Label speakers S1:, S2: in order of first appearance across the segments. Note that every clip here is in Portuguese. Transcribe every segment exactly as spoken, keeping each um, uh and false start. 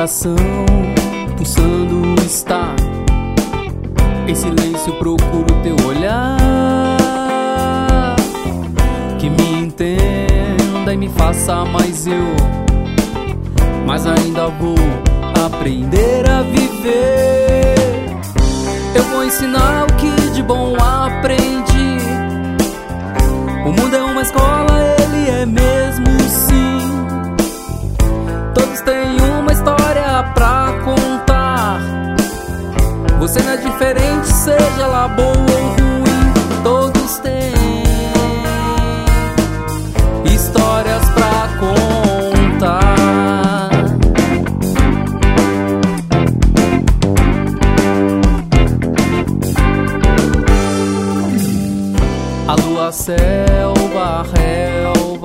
S1: coração pulsando está. Em silêncio procuro teu olhar, que me entenda e me faça mais eu. Mas ainda vou aprender a viver. Eu vou ensinar o que de bom aprendi. O mundo é uma escola, ele é mesmo sim. Todos têm uma história pra contar. Você não é diferente, seja ela boa ou ruim. Todos têm histórias pra contar. A lua, selva, relva,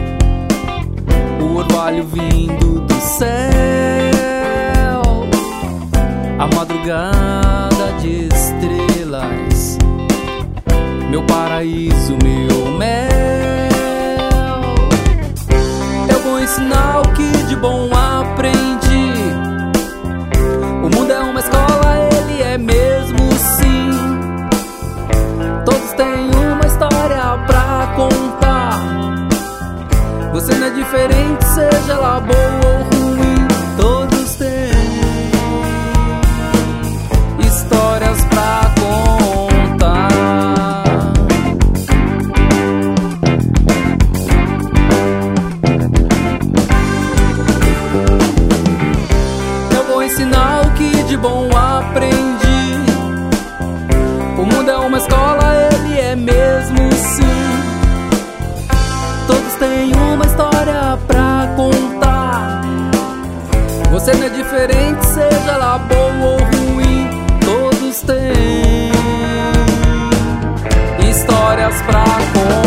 S1: o orvalho vindo do céu, a madrugada de estrelas, meu paraíso, meu mel. Eu vou ensinar o que de bom aprendi. O mundo é uma escola, ele é mesmo sim. Todos têm uma história pra contar. Você não é diferente, seja ela boa ou ruim. Todos têm histórias pra contar. Eu vou ensinar o que de bom aprendi. O mundo é uma escola, ele é mesmo sim. Todos têm uma história pra contar. Você não é diferente, seja ela boa ou ruim. Todos têm histórias pra contar.